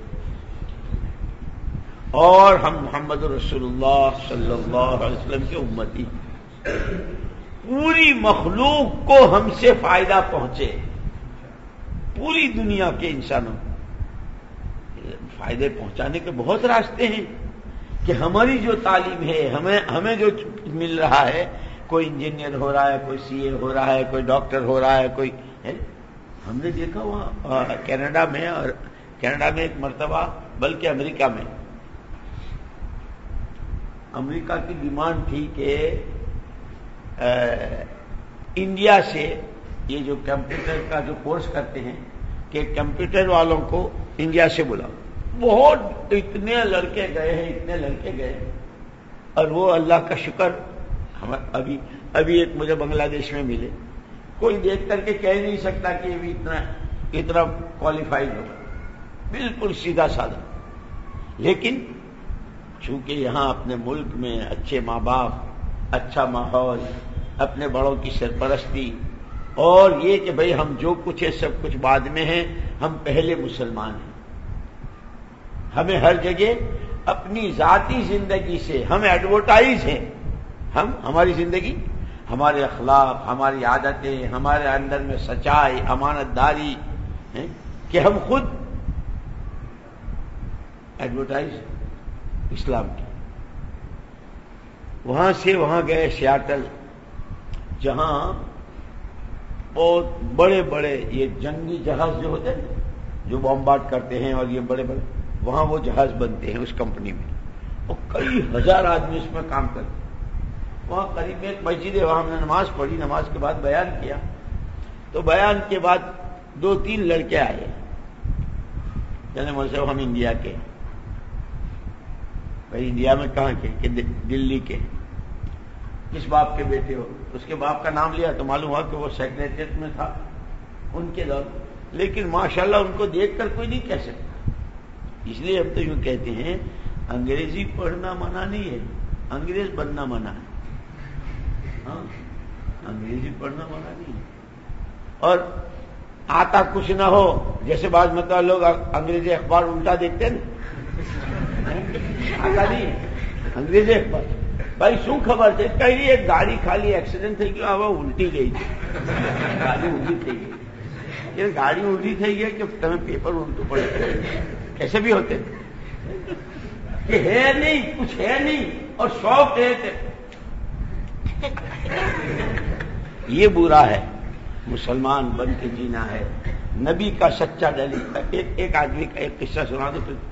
اور ہم محمد رسول اللہ صلی اللہ علیہ وسلم کے امتی. پوری مخلوق کو ہم سے فائدہ پہنچے، پوری دنیا کے انسانوں فائدے پہنچانے کے بہت راستے ہیں. کہ ہماری جو تعلیم ہے، ہمیں ہمیں جو مل رہا ہے، کوئی انجینئر ہو رہا ہے، کوئی سی اے ہو رہا ہے، کوئی ڈاکٹر ہو رہا ہے، کوئی ہے. ہم نے دیکھا وہاں کینیڈا میں، اور کینیڈا میں ایک مرتبہ، بلکہ امریکہ میں، امریکہ کی ڈیمانڈ تھی کہ انڈیا سے یہ جو کمپیوٹر کا جو کورس کرتے ہیں، کہ کمپیوٹر والوں کو انڈیا سے بلاؤ. بہت اتنے لڑکے گئے ہیں، اتنے لڑکے گئے ہیں. اور وہ اللہ کا شکر، ہم ابھی ابھی ایک مجھے بنگلہ دیش میں ملے، کوئی دیکھ کر کے کہہ نہیں سکتا کہ یہ بھی اتنا اتنا کوالیفائڈ ہوگا، بالکل سیدھا سادہ. لیکن چونکہ یہاں اپنے ملک میں اچھے ماں باپ، اچھا ماحول، اپنے بڑوں کی سرپرستی، اور یہ کہ بھئی ہم جو کچھ ہے سب کچھ بعد میں ہیں، ہم پہلے مسلمان ہیں. ہمیں ہر جگہ اپنی ذاتی زندگی سے ہم ایڈورٹائز ہیں. ہم ہماری زندگی، ہمارے اخلاق، ہماری عادتیں، ہمارے اندر میں سچائی، امانت داری، کہ ہم خود ایڈورٹائز اسلام کی. وہاں سے وہاں گئے سیاٹل، جہاں بہت بڑے بڑے یہ جنگی جہاز جو ہوتے ہیں جو بمبارڈ کرتے ہیں، اور یہ بڑے بڑے، وہاں وہ جہاز بنتے ہیں اس کمپنی میں، اور کئی ہزار آدمی اس میں کام کرتے ہیں. وہاں قریب میں ایک مسجد ہے، وہاں ہم نے نماز پڑھی، نماز کے بعد بیان کیا. تو بیان کے بعد دو تین لڑکے آئے، کہنے مجھ سے ہم انڈیا کے. بھائی انڈیا میں کہاں کے؟ کہ دلی کے. کس باپ کے بیٹے ہو؟ اس کے باپ کا نام لیا تو معلوم ہوا کہ وہ سیکریٹریٹ میں تھا ان کے دور. لیکن ماشاءاللہ ان کو دیکھ کر کوئی نہیں کہہ سکتا. اس لیے ہم تو یوں کہتے ہیں انگریزی پڑھنا منع نہیں ہے، انگریز بننا منع ہے. ہاں انگریزی پڑھنا منع نہیں ہے. اور آتا کچھ نہ ہو، جیسے بعض مطلب لوگ انگریزی اخبار الٹا دیکھتے ہیں آتا نہیں انگریزی اخبار. بھائی શું ખબર છે કઈ એક ગાડી ખાલી એક્સિડન્ટ થઈ ગયો હવે ઉલટી ગઈ છે, ગાડી ઊંધી થઈ ગઈ. یہ ગાડી ઊંધી થઈ ગઈ کہ તમે પેપર ઉલટું પડે ایسے بھی ہوتے کہ ہے نہیں کچھ ہے نہیں اور شوق ہے کہ یہ برا ہے. مسلمان بن کے جینا ہے، نبی کا سچا دلیل. ایک ایک آدمی کا ایک قصہ سنا دو. پھر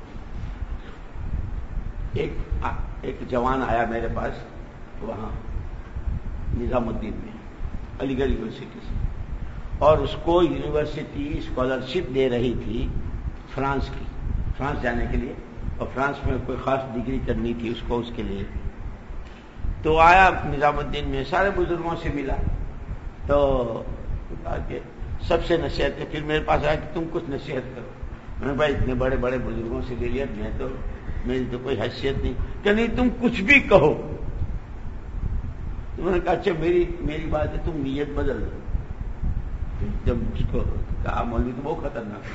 ایک ایک جوان آیا میرے پاس وہاں نظام الدین میں علی گڑھ یونیورسٹی سے، اور اس کو یونیورسٹی اسکالرشپ دے رہی تھی فرانس کی، فرانس جانے کے لیے، اور فرانس میں کوئی خاص ڈگری کرنی تھی اس کو، اس کے لیے. تو آیا نظام الدین میں، سارے بزرگوں سے ملا، تو کہا کہ سب سے نصیحت ہے. پھر میرے پاس آیا کہ تم کچھ نصیحت کرو. میں نے بھائی اتنے بڑے بڑے بزرگوں سے لے لیا، میں تو میری تو کوئی حیثیت نہیں کہ نہیں تم کچھ بھی کہو. تو میں نے کہا اچھا میری میری بات ہے تم نیت بدل دو. جب اس کو کہا مولوی تو بہت خطرناک.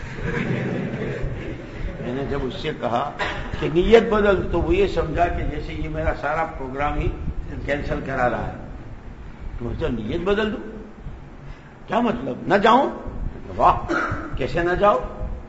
میں نے جب اس سے کہا کہ نیت بدل تو وہ یہ سمجھا کہ جیسے یہ میرا سارا پروگرام ہی کینسل کرا رہا ہے. تو چل نیت بدل دو کیا مطلب، نہ جاؤں؟ واہ کیسے نہ جاؤ؟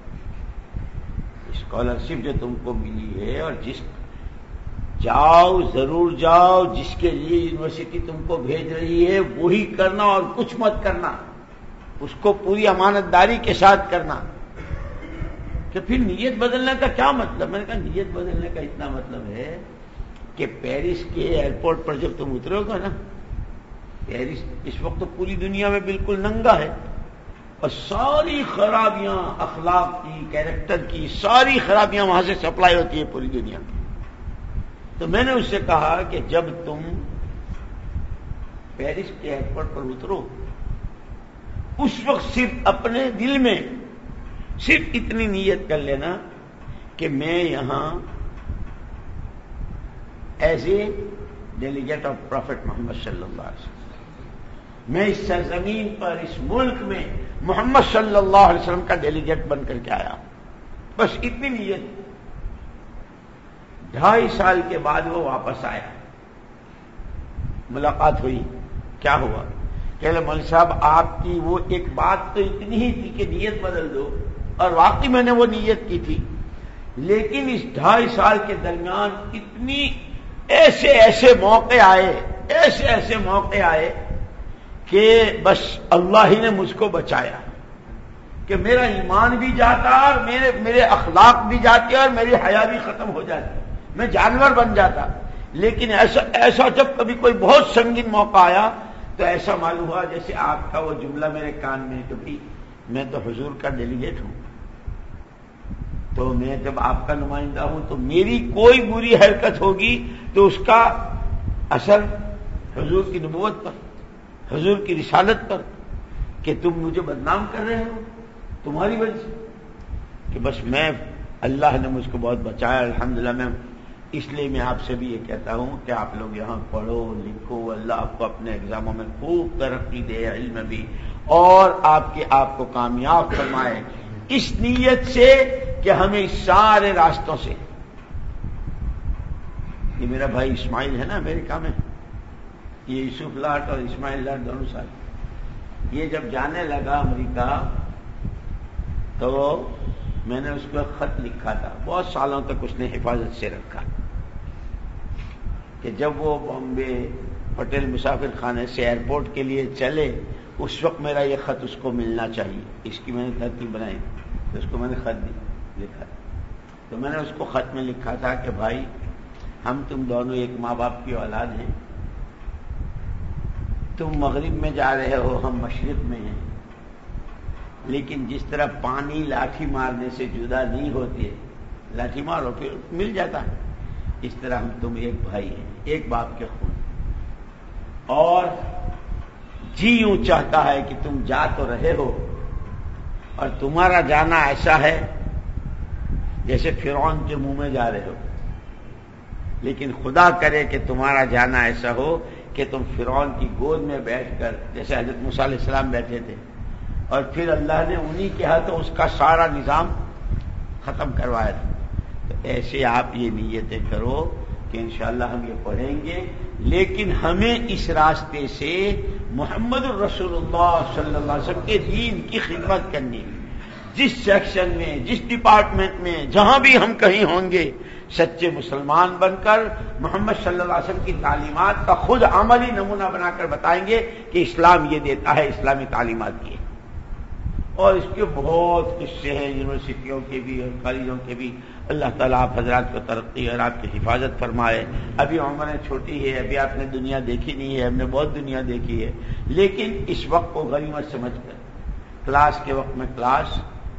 اسکالرشپ جو تم کو ملی ہے اور جس جاؤ ضرور جاؤ، جس کے لیے یونیورسٹی تم کو بھیج رہی ہے وہی کرنا اور کچھ مت کرنا، اس کو پوری امانت داری کے ساتھ کرنا. کہ پھر نیت بدلنے کا کیا مطلب؟ میں نے کہا نیت بدلنے کا اتنا مطلب ہے کہ پیرس کے ایئرپورٹ پر جب تم اترو گے نا، پیرس اس وقت تو پوری دنیا میں بالکل ننگا ہے اور ساری خرابیاں اخلاق کی، کیریکٹر کی ساری خرابیاں وہاں سے سپلائی ہوتی ہے پوری دنیا میں. تو میں نے اس سے کہا کہ جب تم پیرس کے ایئرپورٹ پر اترو اس وقت صرف اپنے دل میں صرف اتنی نیت کر لینا کہ میں یہاں as a delegate of prophet Muhammad صلی اللہ علیہ وسلم، میں اس سرزمین پر اس ملک میں محمد صلی اللہ علیہ وسلم کا ڈیلیگیٹ بن کر کے آیا. بس اتنی نیت. ڈھائی سال کے بعد وہ واپس آیا، ملاقات ہوئی. کیا ہوا؟ کہ مولوی صاحب آپ کی وہ ایک بات تو اتنی ہی تھی کہ نیت بدل دو، اور واقعی میں نے وہ نیت کی تھی، لیکن اس ڈھائی سال کے درمیان اتنی ایسے ایسے موقع آئے ایسے ایسے موقع آئے کہ بس اللہ ہی نے مجھ کو بچایا کہ میرا ایمان بھی جاتا اور میرے میرے اخلاق بھی جاتے اور میری حیا بھی ختم ہو جاتی، میں جانور بن جاتا. لیکن ایسا ایسا جب کبھی کوئی بہت سنگین موقع آیا تو ایسا معلوم ہوا جیسے آپ کا وہ جملہ میرے کان میں کہ بھائی میں تو حضور کا ڈیلیگیٹ ہوں، تو میں جب آپ کا نمائندہ ہوں تو میری کوئی بری حرکت ہوگی تو اس کا اثر حضور کی نبوت پر، حضور کی رسالت پر، کہ تم مجھے بدنام کر رہے ہو تمہاری وجہ سے. کہ بس میں اللہ نے مجھ کو بہت بچایا الحمدللہ. میں اس لیے میں آپ سے بھی یہ کہتا ہوں کہ آپ لوگ یہاں پڑھو لکھو، اللہ آپ کو اپنے ایگزاموں میں خوب ترقی دے، علم بھی، اور آپ کے آپ کو کامیاب فرمائے اس نیت سے کہ ہمیں سارے راستوں سے. یہ میرا بھائی اسماعیل ہے نا امریکہ میں، یہ یوسف لاٹ اور اسماعیل لاٹ دونوں ساتھ. یہ جب جانے لگا امریکہ تو میں نے اس کو خط لکھا تھا، بہت سالوں تک اس نے حفاظت سے رکھا، کہ جب وہ بامبے پٹیل مسافر خانے سے ایئرپورٹ کے لیے چلے اس وقت میرا یہ خط اس کو ملنا چاہیے. اس کی میں نے ترتیب بنائی تو اس کو میں نے خط لکھا. تو میں نے اس کو خط میں لکھا تھا کہ بھائی ہم تم دونوں ایک ماں باپ کی اولاد ہیں، تم مغرب میں جا رہے ہو، ہم مشرق میں ہیں، لیکن جس طرح پانی لاٹھی مارنے سے جدا نہیں ہوتی ہے، لاٹھی مارو پھر مل جاتا ہے، اس طرح ہم تم ایک بھائی ہیں، ایک باپ کے خون، اور جی یوں چاہتا ہے کہ تم جا تو رہے ہو اور تمہارا جانا ایسا ہے جیسے فرعون کے منہ میں جا رہے ہو، لیکن خدا کرے کہ تمہارا جانا ایسا ہو کہ کہ تم فرعون کی گود میں بیٹھ کر جیسے حضرت موسیٰ علیہ السلام بیٹھے تھے اور پھر اللہ نے انہی کے ہاتھوں اس کا سارا نظام ختم کروایا تھا. تو ایسے آپ یہ نیتیں کرو کہ انشاءاللہ ہم یہ پڑھیں گے، لیکن ہمیں اس راستے سے محمد الرسول اللہ صلی اللہ علیہ وسلم کے دین کی خدمت کرنی ہے. جس سیکشن میں، جس ڈپارٹمنٹ میں، جہاں بھی ہم کہیں ہوں گے، سچے مسلمان بن کر محمد صلی اللہ علیہ وسلم کی تعلیمات کا خود عملی نمونہ بنا کر بتائیں گے کہ اسلام یہ دیتا ہے، اسلامی تعلیمات کی ہے. اور اس کے بہت قصے ہیں یونیورسٹیوں کے بھی اور کالجوں کے بھی. اللہ تعالیٰ آپ حضرات کو ترقی اور آپ کی حفاظت فرمائے. ابھی عمریں چھوٹی ہے، ابھی آپ نے دنیا دیکھی نہیں ہے، ہم نے بہت دنیا دیکھی ہے، لیکن اس وقت کو غنیمت سمجھ کر کلاس کے وقت میں کلاس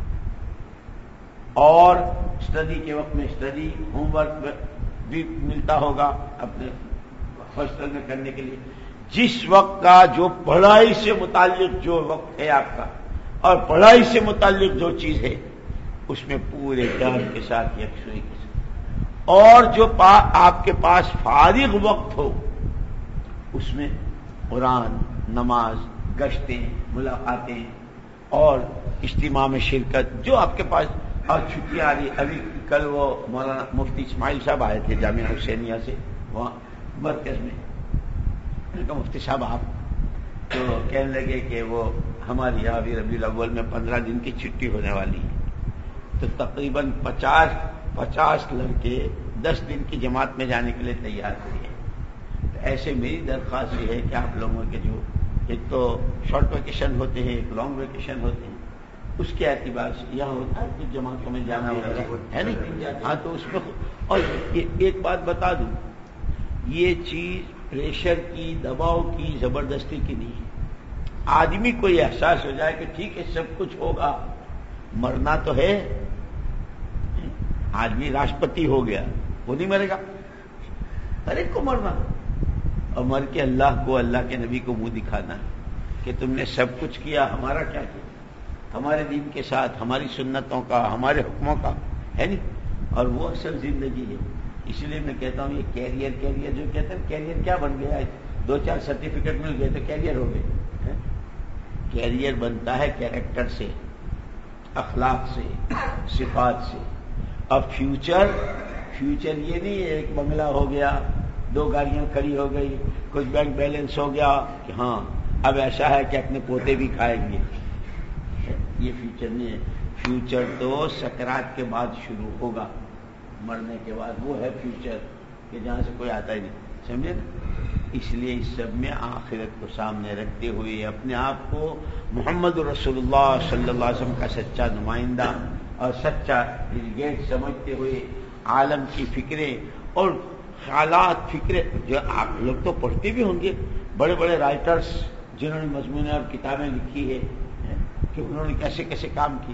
اور اسٹڈی کے وقت میں اسٹڈی، ہوم ورک بھی ملتا ہوگا اپنے ہاسٹل میں کرنے کے لیے. جس وقت کا جو پڑھائی سے متعلق جو وقت ہے آپ کا اور پڑھائی سے متعلق جو چیز ہے اس میں پورے دھیان کے ساتھ یکسوئی کے ساتھ، اور جو پا آپ کے پاس فارغ وقت ہو اس میں قرآن، نماز، گشتیں، ملاقاتیں اور اجتماع میں شرکت جو آپ کے پاس. اور چھٹیاں آ رہی، ابھی کل وہ مولانا مفتی اسماعیل صاحب آئے تھے جامعہ حسینیہ سے وہاں مرکز میں. میں نے کہا مفتی صاحب آپ تو کہنے لگے کہ وہ ہماری یہاں بھی ربیع الاول میں پندرہ دن کی چھٹی ہونے والی ہے، تو تقریباً پچاس پچاس لڑکے دس دن کی جماعت میں جانے کے لیے تیار ہوئے ہیں. تو ایسے میری درخواست یہ ہے کہ آپ لوگوں کے جو ایک تو شارٹ ویکیشن ہوتے ہیں، ایک لانگ ویکیشن ہوتے ہیں، اس کے اعتبار سے یہاں ہوتا ہے کچھ جماعتوں میں جانا وغیرہ ہے نہیں. ہاں تو اس میں اور ایک بات بتا دوں، یہ چیز پریشر کی، دباؤ کی، زبردستی کی نہیں ہے. آدمی کو یہ احساس ہو جائے کہ ٹھیک ہے سب کچھ ہوگا، مرنا تو ہے. آدمی راشٹرپتی ہو گیا، وہ نہیں مرے گا، ہر ایک کو مرنا، اور مر کے اللہ کو، اللہ کے نبی کو منہ دکھانا کہ تم نے سب کچھ کیا، ہمارا کیا کیا، ہمارے دین کے ساتھ، ہماری سنتوں کا، ہمارے حکموں کا ہے نہیں. اور وہ اصل زندگی ہے. اس لیے میں کہتا ہوں یہ کیریئر کیریئر جو کہتے ہیں، کیریئر کیا بن گیا ہے؟ دو چار سرٹیفکیٹ مل گئے تو کیریئر ہو گئے. کیریئر بنتا ہے کیریکٹر سے، اخلاق سے، صفات سے. اب فیوچر فیوچر یہ نہیں ہے ایک بنگلہ ہو گیا، دو گاڑیاں کھڑی ہو گئی، کچھ بینک بیلنس ہو گیا کہ ہاں اب ایسا ہے کہ اپنے پوتے بھی کھائیں گے. یہ فیوچر نہیں ہے. فیوچر تو سکرات کے بعد شروع ہوگا، مرنے کے بعد وہ ہے فیوچر کہ جہاں سے کوئی آتا ہی نہیں. سمجھے نا؟ اس لیے اس سب میں آخرت کو سامنے رکھتے ہوئے اپنے آپ کو محمد رسول اللہ صلی اللہ علیہ وسلم کا سچا نمائندہ اور سچا ڈیلیگیٹ سمجھتے ہوئے عالم کی فکریں اور خیالات، فکریں جو آپ لوگ تو پڑھتے بھی ہوں گے، بڑے بڑے رائٹرز جنہوں نے مضمون اور کتابیں لکھی ہے کہ انہوں نے کیسے کیسے کام کی.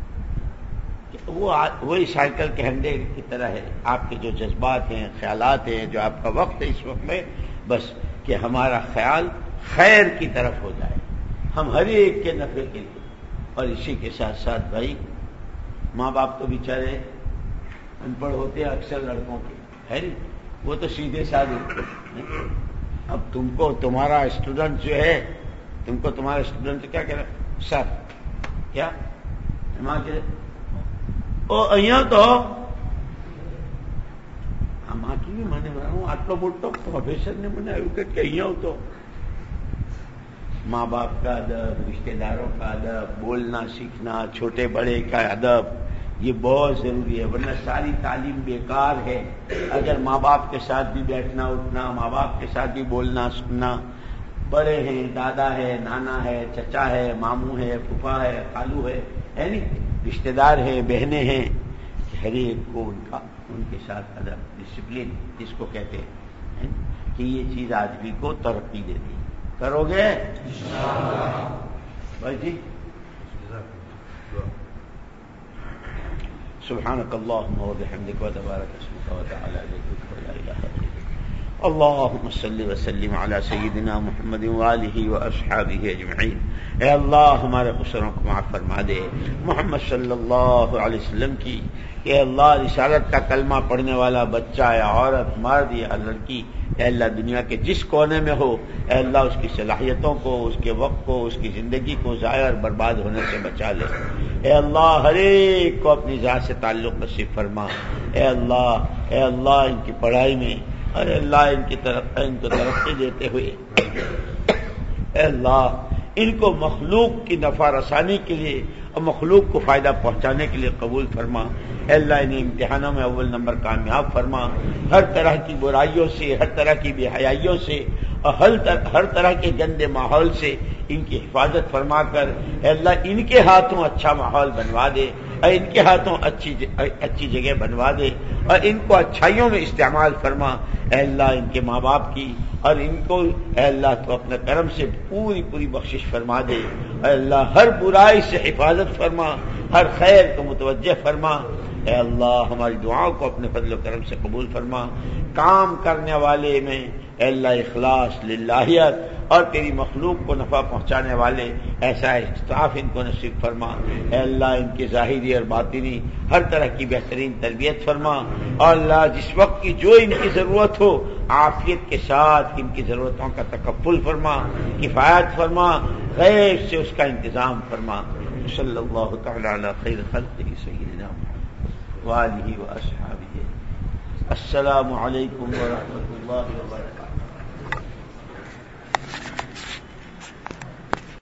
وہ وہی سائیکل کے ہنڈے کی طرح ہے. آپ کے جو جذبات ہیں، خیالات ہیں، جو آپ کا وقت ہے اس وقت میں، بس کہ ہمارا خیال خیر کی طرف ہو جائے، ہم ہر ایک کے نفع کے لیے. اور اسی کے ساتھ ساتھ بھائی ماں باپ تو بیچارے ان پڑھ ہوتے ہیں اکثر لڑکوں کے، ہے نہیں، وہ تو سیدھے سادے. اب تم کو تمہارا اسٹوڈنٹ جو ہے، تم کو تمہارا اسٹوڈنٹ کیا کہہ رہا ہے؟ سر کیا ماں کے અહીંયા તો આમાં કેવી મને હું આટલો મોટો પ્રોફેસર ને મને આવ્યું કે અહીંયા તો ماں باپ کا ادب، رشتے داروں کا ادب، بولنا سیکھنا، چھوٹے بڑے کا ادب، یہ بہت ضروری ہے. ورنہ ساری تعلیم بیکار ہے اگر ماں باپ کے ساتھ بھی بیٹھنا اٹھنا، ماں باپ کے ساتھ بھی بولنا سننا. بڑے ہیں، دادا ہے، نانا ہے، چچا ہے، ماموں ہے، پھوپھا ہے، خالو ہے، ہے نہیں، رشتے دار ہیں، بہنیں ہیں، ہر ایک کو ان کا ان کے ساتھ ادب، ڈسپلن جس کو کہتے ہیں کہ یہ چیز آدمی کو ترقی دیتی ہے. کرو گے بھائی جی؟ سبحانک اللہم وبحمدک وتبارک اسمک وتعالی جدک ولا الہ الا انت. اللہم صلی وسلم علی سیدنا محمد وآلہ واصحابہ اجمعین. اے اللہ ہمارے قصوروں کو معاف فرما دے. محمد صلی اللہ علیہ وسلم کی اے اللہ رسالت کا کلمہ پڑھنے والا بچہ یا عورت، مرد یا لڑکی، اے اللہ دنیا کے جس کونے میں ہو اے اللہ اس کی صلاحیتوں کو، اس کے وقت کو، اس کی زندگی کو ضائع اور برباد ہونے سے بچا لے۔ اے اللہ ہر ایک کو اپنی ذات سے تعلق نصیب فرما۔ اے اللہ اے اللہ ان کی پڑھائی میں، اے اللہ ان کی ترقی ان کو ترقی دیتے ہوئے اے اللہ ان کو مخلوق کی نفع رسانی کے لیے اور مخلوق کو فائدہ پہنچانے کے لیے قبول فرما۔ اے اللہ انہیں امتحانوں میں اول نمبر کامیاب فرما، ہر طرح کی برائیوں سے، ہر طرح کی بے حیائیوں سے اور ہر طرح کے گندے ماحول سے ان کی حفاظت فرما کر اے اللہ ان کے ہاتھوں اچھا ماحول بنوا دے اور ان کے ہاتھوں اچھی اچھی جگہ بنوا دے اور ان کو اچھائیوں میں استعمال فرما۔ اے اللہ ان کے ماں باپ کی اور ان کو اے اللہ تو اپنے کرم سے پوری پوری بخشش فرما دے۔ اے اللہ ہر برائی سے حفاظت فرما، ہر خیر کو متوجہ فرما۔ اے اللہ ہماری دعاؤں کو اپنے فضل و کرم سے قبول فرما۔ کام کرنے والے میں اے اللہ اخلاص، للہیت اور تیری مخلوق کو نفع پہنچانے والے ایسا اسٹاف ان کو نصیب فرما۔ اے اللہ ان کی ظاہری اور باطنی ہر طرح کی بہترین تربیت فرما، اور اللہ جس وقت کی جو ان کی ضرورت ہو عافیت کے ساتھ ان کی ضرورتوں کا تکفل فرما، کفایت فرما، غیر سے اس کا انتظام فرما۔ صلی اللہ تعالی علی خیر خلقہ سیدنا محمد وآلہ وأصحابہ۔ السلام علیکم ورحمۃ اللہ وبرکاتہ۔